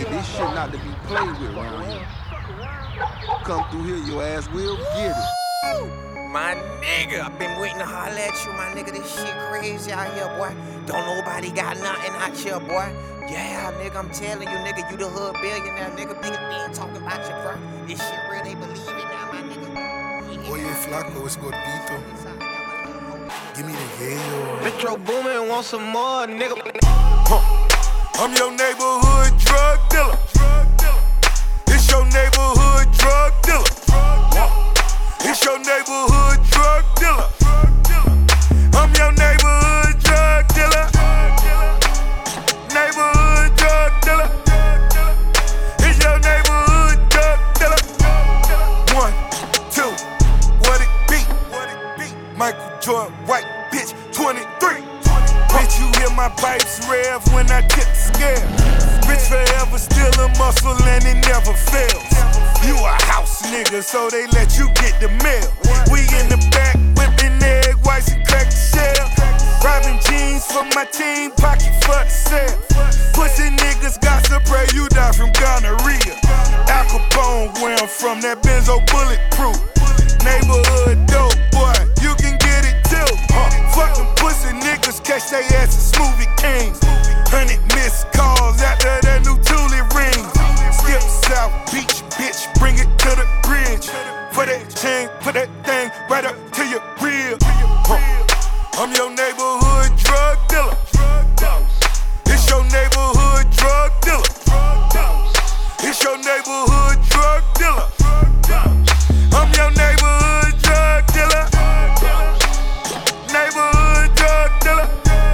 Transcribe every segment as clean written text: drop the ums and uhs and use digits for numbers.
Hey, this shit not to be played with around here. Come through here, your ass will get it. My nigga, I've been waiting to holler at you, my nigga. This shit crazy out here, boy. Don't nobody got nothing out here, boy. Yeah, nigga, I'm telling you, nigga, you the hood billionaire, nigga. Niggas been talking about you, bro. This shit real, they believe it now, my nigga. Oye, flaco, es gordito. Give me the yayo. Metro Boomin want some more, nigga. I'm your neighborhood drug dealer. It's your neighborhood drug dealer. It's your neighborhood drug dealer. I'm your neighborhood drug dealer. Neighborhood drug dealer. It's your neighborhood drug dealer. 1, 2, what it be? Michael Jordan, white bitch, 23. Bitch, you hear my pipes rev when I get scared. Bitch forever still a muscle and it never fails. You a house nigga, so they let you get the mail. We in the back whipping egg whites and crack the shell. Robbing jeans for my team, pocket for the sale. Pussy niggas got to pray you die from gonorrhea. Al Capone, where I'm from, that Benzo bulletproof. Neighborhood dope, boy, you can get it too. Fuck them pussy niggas, catch they ass in Smoothie Kings. 100 missed calls after that new Thule ring. Skip South Beach, bitch, bring it to the bridge. For that chain, put that thing right up to your rear. I'm your neighborhood drug dealer. It's your neighborhood drug dealer. It's your neighborhood drug dealer. I'm your neighborhood drug dealer. Neighborhood drug dealer.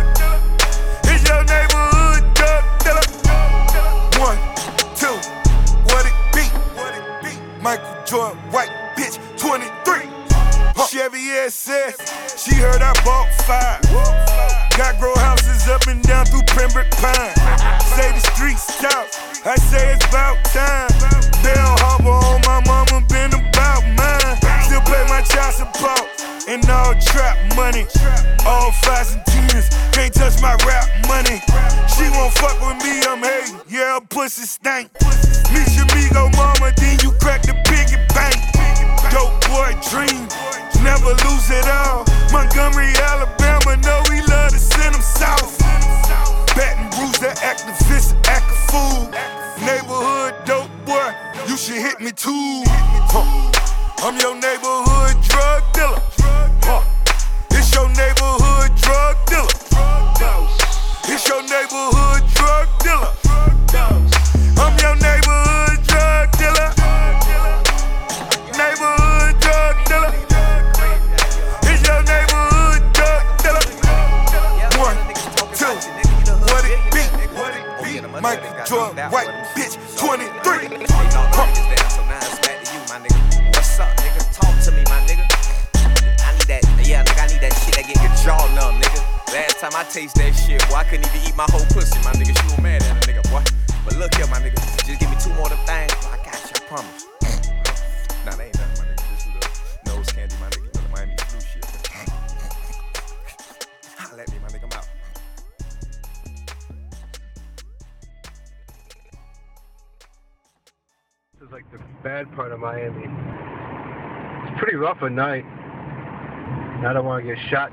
It's your neighborhood drug dealer. 1, 2, what it be? Michael Jordan, white bitch, 23. Chevy SS, she heard I bought 5. Got grow houses up and down through Pembroke Pine. Say the streets talk, I say it's about time. Bell Harbor on my mama, been about mine. Still pay my child support and all trap money. All 5s and 10s, can't touch my rap money. She won't fuck with me, I'm hating, yeah, her pussy stank. Meet your amigo mama, then you crack the piggy bank. Dope boy dream, never lose it all. Montgomery, Alabama, know we love to send them south. Baton Rouge, the activist, act a fool. Neighborhood dope boy, you should hit me too. I'm your neighborhood drug dealer. It's your neighborhood drug dealer. It's your neighborhood drug dealer. I'm your neighborhood drug dealer. Neighborhood drug dealer. It's your neighborhood drug dealer. 1, 2, what it be? Michael Jordan, white bitch, 23. What's up, nigga? Talk to me, my nigga. I need that, yeah, nigga, I need that shit that get your jaw numb, nigga. Last time I taste that shit, boy, I couldn't even eat my whole pussy, my nigga. She was mad at a nigga, boy. But look here, my nigga, just give me 2 more of them things, I got you, I promise. Nah, that ain't nothing, my nigga. This is the nose candy, my nigga. The Miami flu shit, man. Holla at me, my nigga, I'm out. This is like the bad part of Miami. It's pretty rough at night. I don't want to get shot.